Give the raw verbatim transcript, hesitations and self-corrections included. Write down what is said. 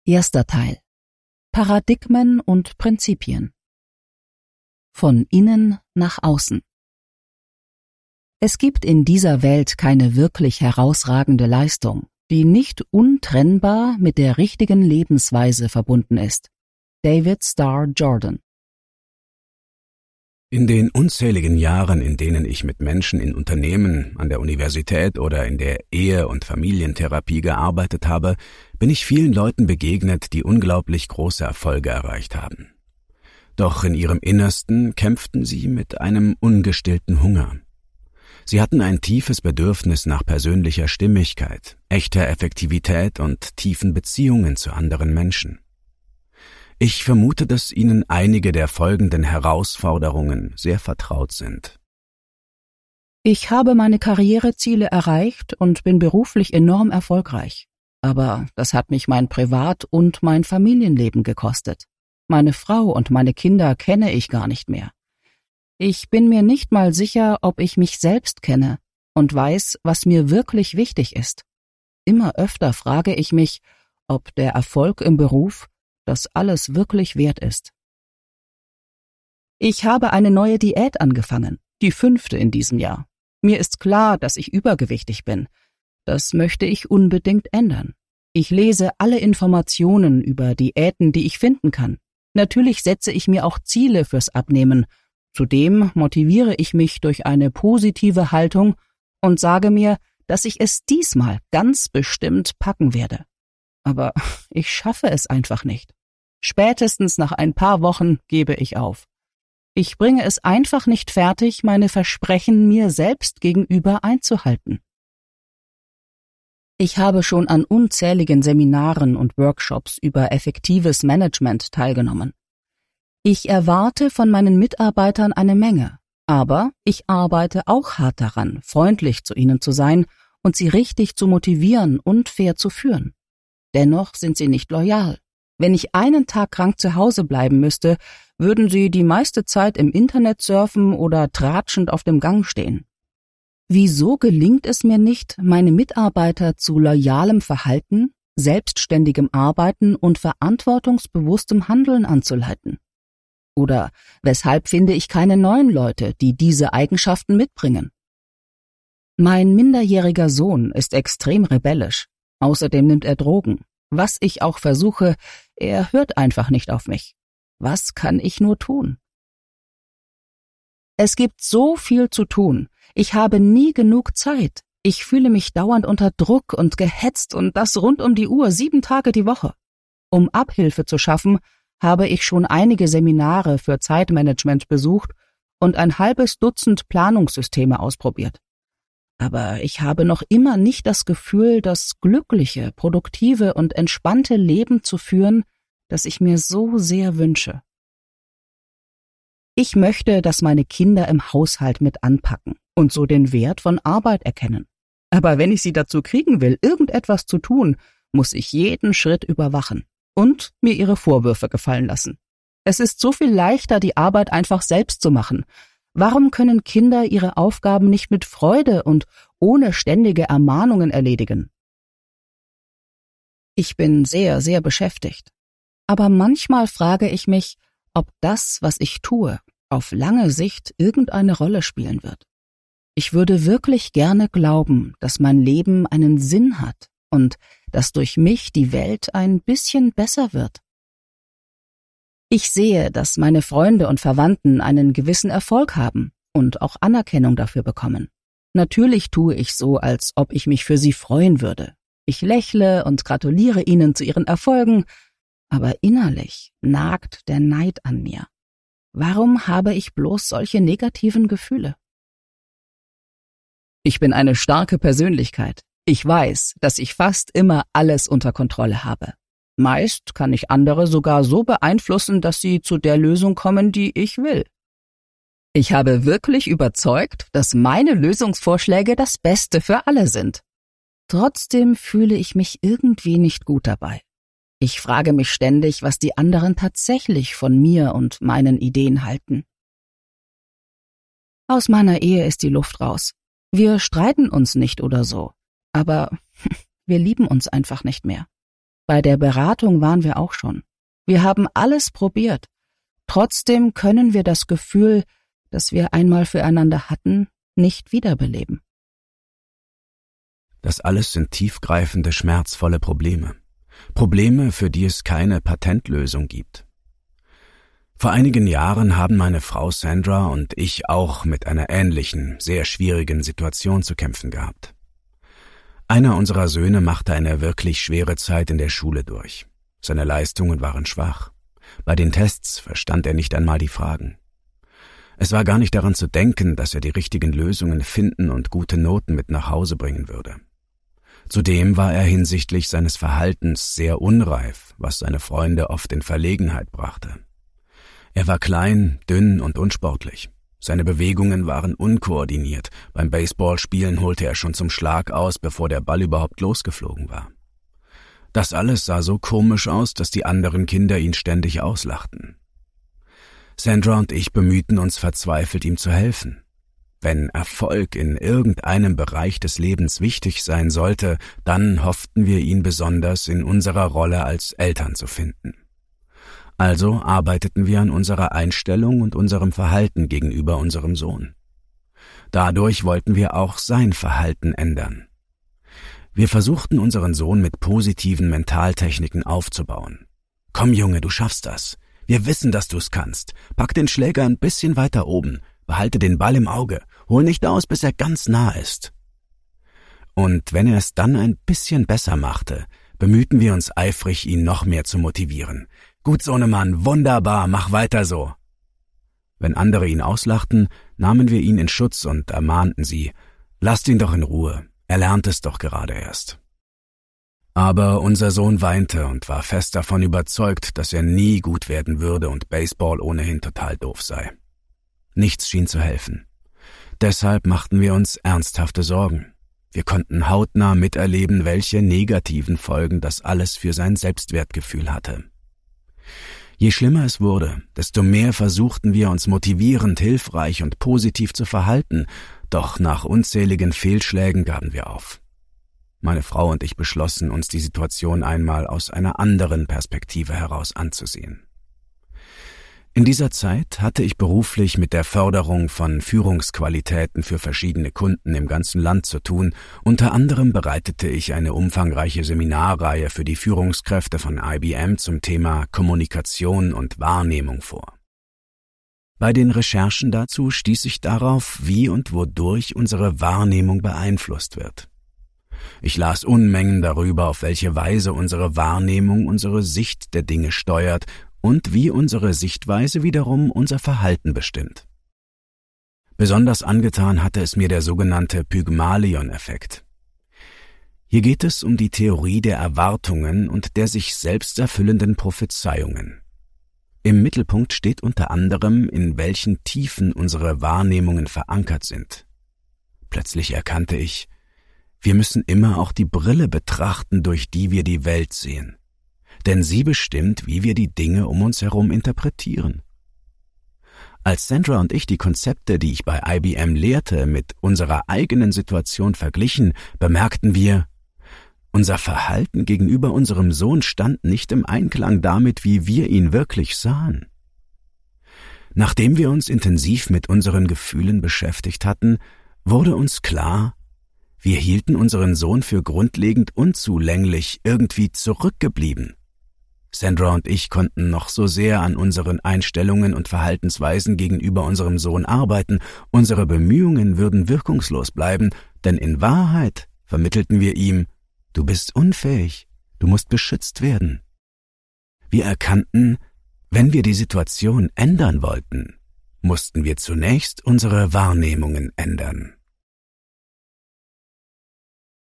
Erster Teil. Paradigmen und Prinzipien. Von innen nach außen. Es gibt in dieser Welt keine wirklich herausragende Leistung, die nicht untrennbar mit der richtigen Lebensweise verbunden ist. David Starr Jordan. In den unzähligen Jahren, in denen ich mit Menschen in Unternehmen, an der Universität oder in der Ehe- und Familientherapie gearbeitet habe, bin ich vielen Leuten begegnet, die unglaublich große Erfolge erreicht haben. Doch in ihrem Innersten kämpften sie mit einem ungestillten Hunger. Sie hatten ein tiefes Bedürfnis nach persönlicher Stimmigkeit, echter Effektivität und tiefen Beziehungen zu anderen Menschen. Ich vermute, dass Ihnen einige der folgenden Herausforderungen sehr vertraut sind. Ich habe meine Karriereziele erreicht und bin beruflich enorm erfolgreich. Aber das hat mich mein Privat- und mein Familienleben gekostet. Meine Frau und meine Kinder kenne ich gar nicht mehr. Ich bin mir nicht mal sicher, ob ich mich selbst kenne und weiß, was mir wirklich wichtig ist. Immer öfter frage ich mich, ob der Erfolg im Beruf das alles wirklich wert ist. Ich habe eine neue Diät angefangen, die fünfte in diesem Jahr. Mir ist klar, dass ich übergewichtig bin. Das möchte ich unbedingt ändern. Ich lese alle Informationen über Diäten, die ich finden kann. Natürlich setze ich mir auch Ziele fürs Abnehmen. Zudem motiviere ich mich durch eine positive Haltung und sage mir, dass ich es diesmal ganz bestimmt packen werde. Aber ich schaffe es einfach nicht. Spätestens nach ein paar Wochen gebe ich auf. Ich bringe es einfach nicht fertig, meine Versprechen mir selbst gegenüber einzuhalten. Ich habe schon an unzähligen Seminaren und Workshops über effektives Management teilgenommen. Ich erwarte von meinen Mitarbeitern eine Menge, aber ich arbeite auch hart daran, freundlich zu ihnen zu sein und sie richtig zu motivieren und fair zu führen. Dennoch sind sie nicht loyal. Wenn ich einen Tag krank zu Hause bleiben müsste, würden sie die meiste Zeit im Internet surfen oder tratschend auf dem Gang stehen. Wieso gelingt es mir nicht, meine Mitarbeiter zu loyalem Verhalten, selbstständigem Arbeiten und verantwortungsbewusstem Handeln anzuleiten? Oder weshalb finde ich keine neuen Leute, die diese Eigenschaften mitbringen? Mein minderjähriger Sohn ist extrem rebellisch. Außerdem nimmt er Drogen. Was ich auch versuche, er hört einfach nicht auf mich. Was kann ich nur tun? Es gibt so viel zu tun. Ich habe nie genug Zeit. Ich fühle mich dauernd unter Druck und gehetzt und das rund um die Uhr, sieben Tage die Woche. Um Abhilfe zu schaffen, habe ich schon einige Seminare für Zeitmanagement besucht und ein halbes Dutzend Planungssysteme ausprobiert. Aber ich habe noch immer nicht das Gefühl, das glückliche, produktive und entspannte Leben zu führen, das ich mir so sehr wünsche. Ich möchte, dass meine Kinder im Haushalt mit anpacken und so den Wert von Arbeit erkennen. Aber wenn ich sie dazu kriegen will, irgendetwas zu tun, muss ich jeden Schritt überwachen und mir ihre Vorwürfe gefallen lassen. Es ist so viel leichter, die Arbeit einfach selbst zu machen. Warum können Kinder ihre Aufgaben nicht mit Freude und ohne ständige Ermahnungen erledigen? Ich bin sehr, sehr beschäftigt. Aber manchmal frage ich mich, ob das, was ich tue, auf lange Sicht irgendeine Rolle spielen wird. Ich würde wirklich gerne glauben, dass mein Leben einen Sinn hat und dass durch mich die Welt ein bisschen besser wird. Ich sehe, dass meine Freunde und Verwandten einen gewissen Erfolg haben und auch Anerkennung dafür bekommen. Natürlich tue ich so, als ob ich mich für sie freuen würde. Ich lächle und gratuliere ihnen zu ihren Erfolgen, aber innerlich nagt der Neid an mir. Warum habe ich bloß solche negativen Gefühle? Ich bin eine starke Persönlichkeit. Ich weiß, dass ich fast immer alles unter Kontrolle habe. Meist kann ich andere sogar so beeinflussen, dass sie zu der Lösung kommen, die ich will. Ich habe wirklich überzeugt, dass meine Lösungsvorschläge das Beste für alle sind. Trotzdem fühle ich mich irgendwie nicht gut dabei. Ich frage mich ständig, was die anderen tatsächlich von mir und meinen Ideen halten. Aus meiner Ehe ist die Luft raus. Wir streiten uns nicht oder so, aber wir lieben uns einfach nicht mehr. Bei der Beratung waren wir auch schon. Wir haben alles probiert. Trotzdem können wir das Gefühl, das wir einmal füreinander hatten, nicht wiederbeleben. Das alles sind tiefgreifende, schmerzvolle Probleme. Probleme, für die es keine Patentlösung gibt. Vor einigen Jahren haben meine Frau Sandra und ich auch mit einer ähnlichen, sehr schwierigen Situation zu kämpfen gehabt. Einer unserer Söhne machte eine wirklich schwere Zeit in der Schule durch. Seine Leistungen waren schwach. Bei den Tests verstand er nicht einmal die Fragen. Es war gar nicht daran zu denken, dass er die richtigen Lösungen finden und gute Noten mit nach Hause bringen würde. Zudem war er hinsichtlich seines Verhaltens sehr unreif, was seine Freunde oft in Verlegenheit brachte. Er war klein, dünn und unsportlich. Seine Bewegungen waren unkoordiniert. Beim Baseballspielen holte er schon zum Schlag aus, bevor der Ball überhaupt losgeflogen war. Das alles sah so komisch aus, dass die anderen Kinder ihn ständig auslachten. Sandra und ich bemühten uns verzweifelt, ihm zu helfen. Wenn Erfolg in irgendeinem Bereich des Lebens wichtig sein sollte, dann hofften wir, ihn besonders in unserer Rolle als Eltern zu finden. Also arbeiteten wir an unserer Einstellung und unserem Verhalten gegenüber unserem Sohn. Dadurch wollten wir auch sein Verhalten ändern. Wir versuchten, unseren Sohn mit positiven Mentaltechniken aufzubauen. »Komm, Junge, du schaffst das. Wir wissen, dass du's kannst. Pack den Schläger ein bisschen weiter oben. Behalte den Ball im Auge. Hol nicht aus, bis er ganz nah ist.« Und wenn er es dann ein bisschen besser machte, bemühten wir uns eifrig, ihn noch mehr zu motivieren. »Gut, Sohnemann, wunderbar, mach weiter so.« Wenn andere ihn auslachten, nahmen wir ihn in Schutz und ermahnten sie, »Lasst ihn doch in Ruhe, er lernt es doch gerade erst.« Aber unser Sohn weinte und war fest davon überzeugt, dass er nie gut werden würde und Baseball ohnehin total doof sei. Nichts schien zu helfen. Deshalb machten wir uns ernsthafte Sorgen. Wir konnten hautnah miterleben, welche negativen Folgen das alles für sein Selbstwertgefühl hatte. Je schlimmer es wurde, desto mehr versuchten wir, uns motivierend, hilfreich und positiv zu verhalten, doch nach unzähligen Fehlschlägen gaben wir auf. Meine Frau und ich beschlossen, uns die Situation einmal aus einer anderen Perspektive heraus anzusehen. In dieser Zeit hatte ich beruflich mit der Förderung von Führungsqualitäten für verschiedene Kunden im ganzen Land zu tun. Unter anderem bereitete ich eine umfangreiche Seminarreihe für die Führungskräfte von I B M zum Thema Kommunikation und Wahrnehmung vor. Bei den Recherchen dazu stieß ich darauf, wie und wodurch unsere Wahrnehmung beeinflusst wird. Ich las Unmengen darüber, auf welche Weise unsere Wahrnehmung unsere Sicht der Dinge steuert und wie unsere Sichtweise wiederum unser Verhalten bestimmt. Besonders angetan hatte es mir der sogenannte Pygmalion-Effekt. Hier geht es um die Theorie der Erwartungen und der sich selbst erfüllenden Prophezeiungen. Im Mittelpunkt steht unter anderem, in welchen Tiefen unsere Wahrnehmungen verankert sind. Plötzlich erkannte ich, wir müssen immer auch die Brille betrachten, durch die wir die Welt sehen. Denn sie bestimmt, wie wir die Dinge um uns herum interpretieren. Als Sandra und ich die Konzepte, die ich bei I B M lehrte, mit unserer eigenen Situation verglichen, bemerkten wir, unser Verhalten gegenüber unserem Sohn stand nicht im Einklang damit, wie wir ihn wirklich sahen. Nachdem wir uns intensiv mit unseren Gefühlen beschäftigt hatten, wurde uns klar, wir hielten unseren Sohn für grundlegend unzulänglich, irgendwie zurückgeblieben. Sandra und ich konnten noch so sehr an unseren Einstellungen und Verhaltensweisen gegenüber unserem Sohn arbeiten, unsere Bemühungen würden wirkungslos bleiben, denn in Wahrheit vermittelten wir ihm, du bist unfähig, du musst beschützt werden. Wir erkannten, wenn wir die Situation ändern wollten, mussten wir zunächst unsere Wahrnehmungen ändern.